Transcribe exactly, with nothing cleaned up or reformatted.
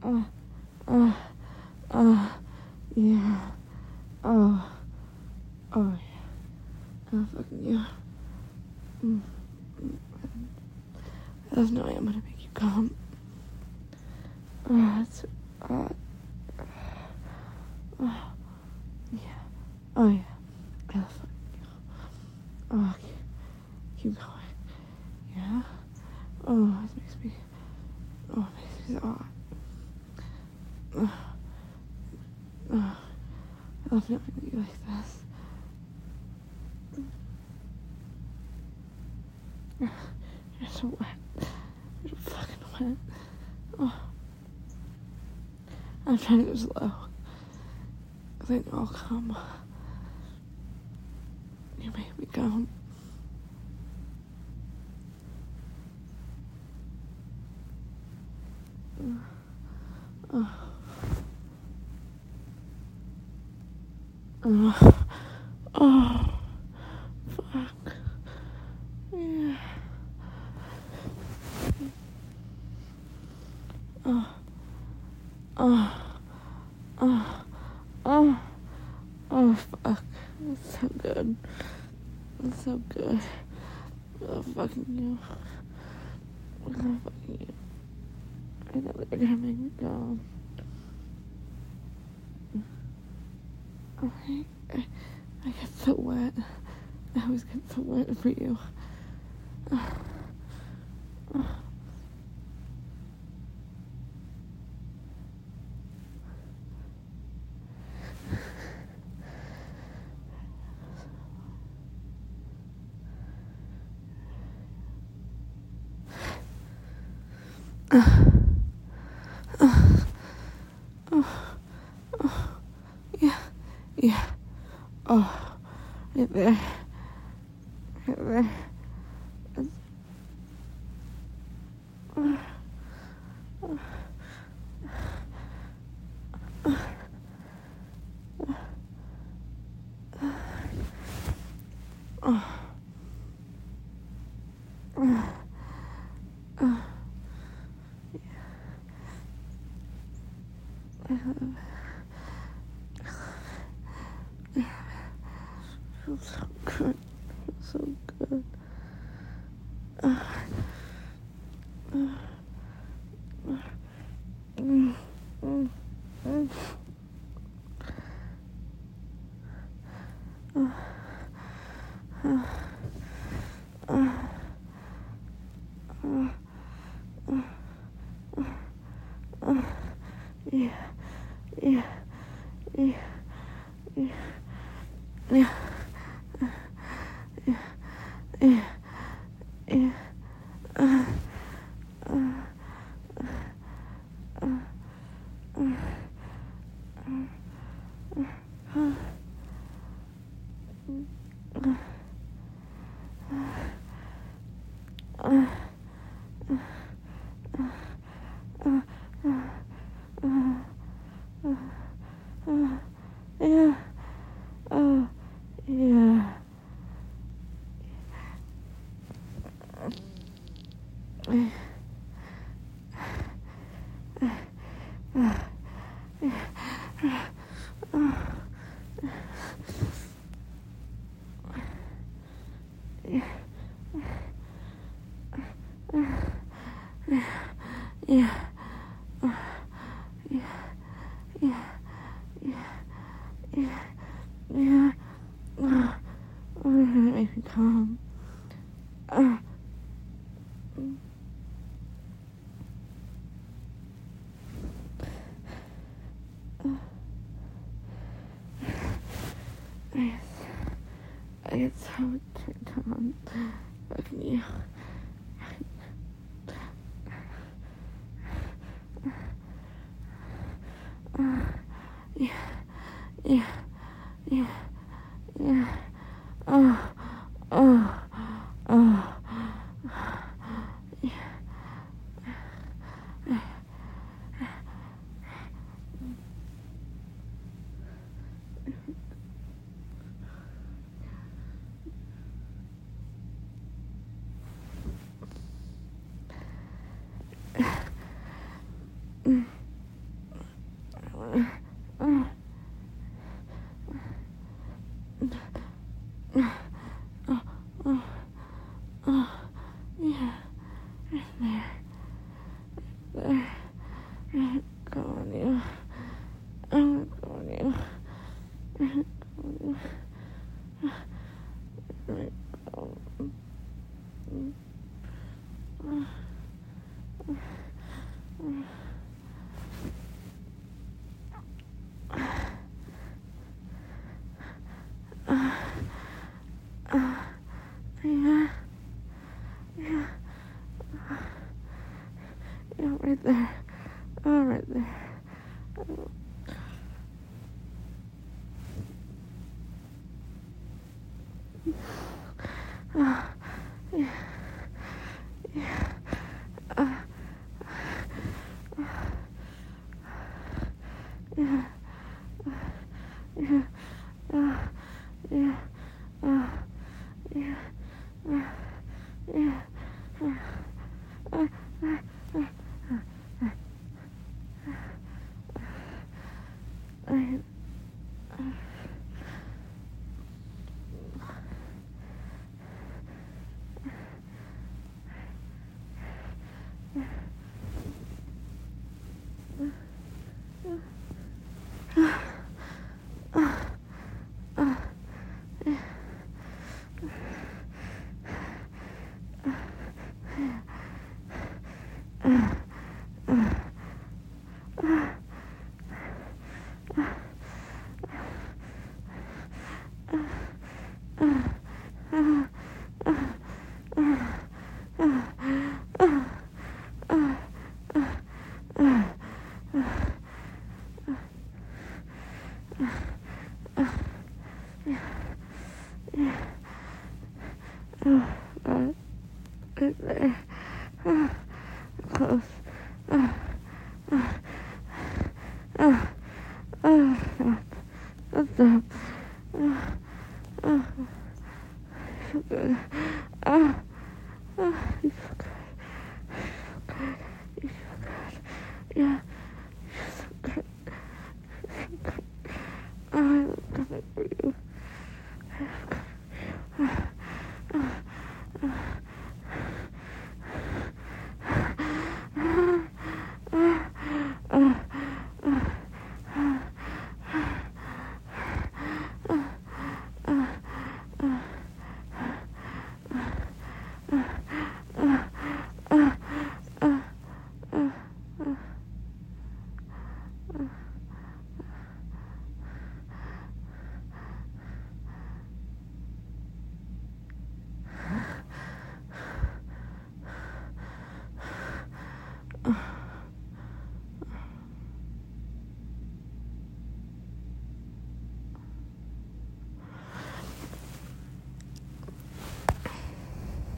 Uh, uh, uh, yeah. Oh. Oh, yeah. Oh, fucking yeah. Mm. I have no idea I'm gonna make you come. Oh, it's hot. Oh, yeah. Oh, yeah. I love fucking you. Oh, keep, keep going. Yeah? Oh, this makes me... Oh, it makes me so hot. Oh, oh, I love knowing that you like this. You're so wet. You're so fucking wet. Oh. I'm trying to go slow. Because I know I'll come. You make me come. Oh. Oh. Oh. Fuck. Yeah. Oh. Oh. Oh. Oh. Oh, fuck. That's so good. That's so good. I love fucking you. I love fucking you. I know that you're gonna make me go. I, I, I get so wet. I always get so wet for you. Uh, uh. Uh, uh, oh, oh, yeah, yeah, oh, right there, right there, it's, uh, uh, uh, uh, uh, uh, uh, I love it. It feels so good. It feels so good. Uh, uh, uh, mm, mm, mm. Uh, uh, uh, uh, uh, uh, yeah, yeah, yeah, yeah, yeah, yeah, yeah, yeah, uh, uh, uh, uh, uh, uh, yeah, oh, yeah. Yeah, yeah, yeah, yeah, yeah, yeah. Oh, oh, you're gonna make me calm. Uh, I, I get so turned on. Fucking you. Uh, yeah, yeah, yeah, yeah. Oh, oh, oh. Yeah. Right there. There. Right, go on you. I'm gonna go on you. Right, go on you. Right, go. Uh, uh, yeah, yeah, yeah, right there, oh, right there. Oh. Uh, yeah, yeah, uh, uh, yeah, uh, yeah, uh, yeah, uh, yeah, uh, yeah, uh, uh, uh, uh, uh, I, uh, oh, God, right there, uh, close, uh, uh, uh, uh, stop, stop, uh, uh, so good, uh, uh, you feel good, you feel good, you feel good, yeah.